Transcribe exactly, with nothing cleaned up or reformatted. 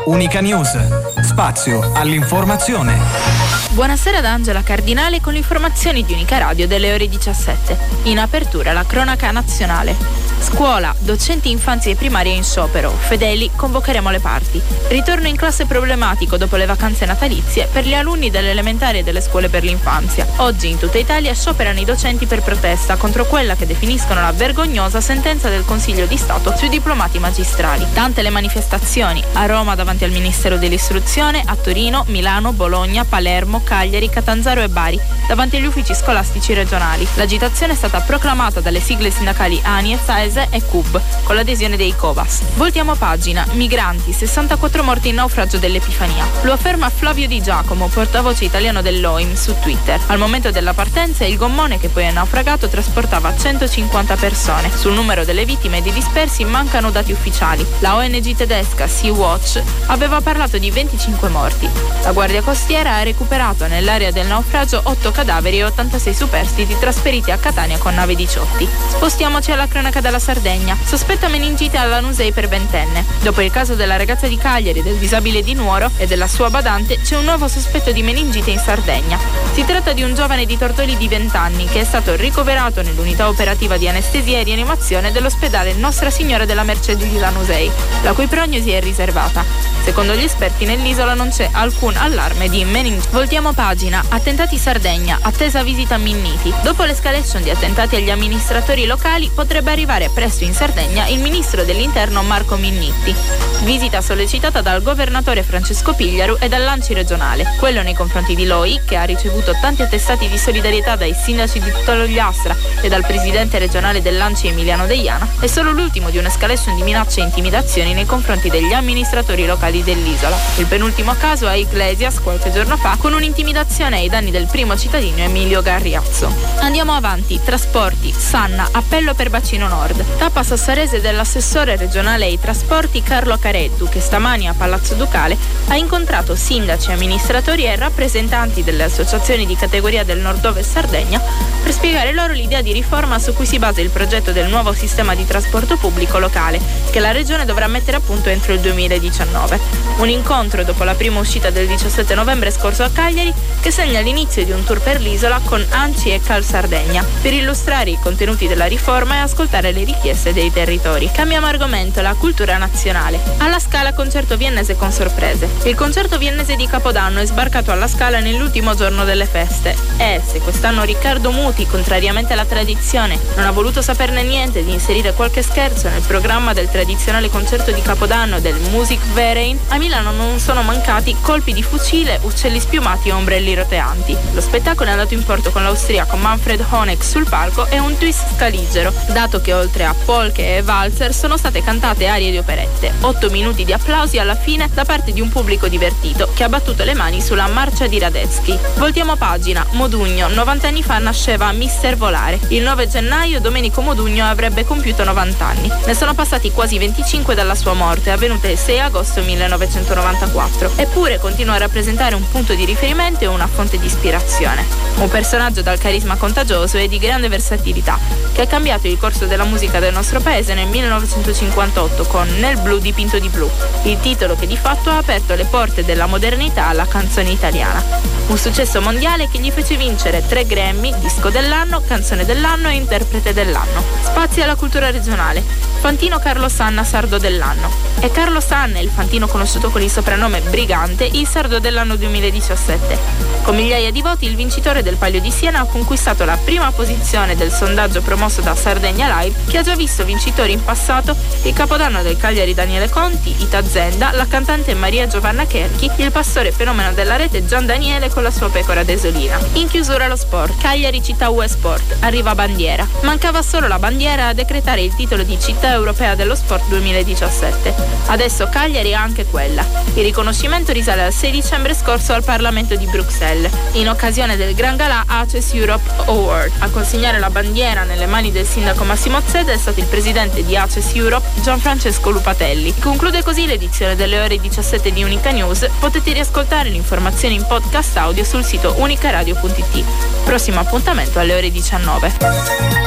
Unica News, spazio all'informazione. Buonasera da Angela Cardinale con le informazioni di Unica Radio delle ore diciassette. In apertura la cronaca nazionale. Scuola, docenti infanzia e primaria in sciopero. Fedeli, convocheremo le parti. Ritorno in classe problematico dopo le vacanze natalizie per gli alunni delle elementari e delle scuole per l'infanzia. Oggi in tutta Italia scioperano i docenti per protesta contro quella che definiscono la vergognosa sentenza del Consiglio di Stato sui diplomati magistrali. Tante le manifestazioni. A Roma davanti al Ministero dell'Istruzione, a Torino, Milano, Bologna, Palermo, Cagliari, Catanzaro e Bari, davanti agli uffici scolastici regionali. L'agitazione è stata proclamata dalle sigle sindacali ANI, FAESE e C U B, con l'adesione dei COBAS. Voltiamo pagina. Migranti, sessantaquattro morti in naufragio dell'Epifania. Lo afferma Flavio Di Giacomo, portavoce italiano dell'O I M, su Twitter. Al momento della partenza il gommone che poi è naufragato trasportava centocinquanta persone. Sul numero delle vittime e dei dispersi mancano dati ufficiali. La O N G tedesca Sea-Watch aveva parlato di venticinque morti. La Guardia Costiera ha recuperato nell'area del naufragio otto cadaveri e ottantasei superstiti trasferiti a Catania con nave diciotti. Spostiamoci alla cronaca della Sardegna. Sospetta meningite alla Nusei per ventenne. Dopo il caso della ragazza di Cagliari, del disabile di Nuoro e della sua badante, c'è un nuovo sospetto di meningite in Sardegna. Si tratta di un giovane di Tortoli di venti anni che è stato ricoverato nell'unità operativa di anestesia e rianimazione dell'ospedale Nostra Signora della Merced di Lanusei, la cui prognosi è riservata. Secondo gli esperti nell'isola non c'è alcun allarme di meningite. Voltiamo pagina. Attentati Sardegna, attesa visita a Minniti. Dopo l'escalation di attentati agli amministratori locali potrebbe arrivare presto in Sardegna il ministro dell'interno Marco Minniti. Visita sollecitata dal governatore Francesco Pigliaru e dall'A N C I regionale. Quello nei confronti di Loi, che ha ricevuto tanti attestati di solidarietà dai sindaci di Togliastra e dal presidente regionale dell'A N C I Emiliano Deiana, è solo l'ultimo di un'escalation di minacce e intimidazioni nei confronti degli amministratori locali dell'isola. Il penultimo caso a Iglesias qualche giorno fa con un'intimidazione ai danni del primo cittadino Emilio Garriazzo. Andiamo avanti. Trasporti. Sanna, appello per Bacino Nord. Tappa sassarese dell'assessore regionale ai trasporti Carlo Careddu, che stamani a Palazzo Ducale ha incontrato sindaci, amministratori e rappresentanti delle associazioni di categoria del nord-ovest Sardegna per spiegare loro l'idea di riforma su cui si basa il progetto del nuovo sistema di trasporto pubblico locale che la regione dovrà mettere a punto entro il duemiladiciannove. Un incontro dopo la prima uscita del diciassette novembre scorso a Cagliari che segna l'inizio di un tour per l'isola con A N C I e Cal Sardegna per illustrare i contenuti della riforma e ascoltare le richieste dei territori. Cambiamo argomento, la cultura nazionale. Alla Scala concerto viennese con sorprese. Il concerto viennese di Capodanno è sbarcato alla Scala nell'ultimo giorno delle feste e se quest'anno Riccardo Muti, contrariamente alla tradizione, non ha voluto saperne niente di inserire qualche scherzo nel programma del tradizionale concerto di Capodanno del Music Verein, a Milano non sono mancati colpi di fucile, uccelli spiumati e ombrelli roteanti. Lo spettacolo è andato in porto con l'austriaco Manfred Honeck sul palco e un twist scaligero, dato che oltre a polke e valzer sono state cantate arie di operette. Otto minuti di applausi alla fine da parte di un pubblico divertito che ha battuto le mani sulla marcia di Radetzky. Voltiamo pagina. Modugno, novanta anni fa nasceva Mister Volare. Il nove gennaio Domenico Modugno avrebbe compiuto novanta anni. Ne sono passati quasi venticinque dalla sua morte, avvenuta il sei agosto millenovecentonovantaquattro. Eppure continua a rappresentare un punto di riferimento e una fonte di ispirazione. Un personaggio dal carisma contagioso e di grande versatilità, che ha cambiato il corso della musica del nostro paese nel millenovecentocinquantotto con Nel blu dipinto di blu, il titolo che di fatto ha aperto le porte della modernità alla canzone italiana. Un successo mondiale che gli fece vincere tre Grammy, disco dell'anno, canzone dell'anno e interprete dell'anno. Spazi alla cultura regionale. Fantino Carlo Sanna, sardo dell'anno. E Carlo Sanna, il fantino conosciuto con il soprannome Brigante, il sardo dell'anno duemiladiciassette. Con migliaia di voti il vincitore del Palio di Siena ha conquistato la prima posizione del sondaggio promosso da Sardegna Live, che ha già visto vincitori in passato il capodanno del Cagliari Daniele Conti, Ita Zenda, la cantante Maria Giovanna Cherchi, il pastore fenomeno della rete Gian Daniele con la sua pecora desolina. In chiusura lo sport. Cagliari città U E Sport. Arriva bandiera. Mancava solo la bandiera a decretare il titolo di città europea dello sport duemiladiciassette. Adesso Cagliari ha anche quella. Il riconoscimento risale al sei dicembre scorso al Parlamento di Bruxelles, in occasione del Gran Galà Aces Europe Award. A consegnare la bandiera nelle mani del sindaco Massimo Zeda è stato il presidente di Aces Europe, Gianfrancesco Lupatelli. Conclude così l'edizione delle ore diciassette di Unica News. Potete riascoltare le informazioni in podcast audio sul sito unicaradio punto it. Prossimo appuntamento alle ore diciannove.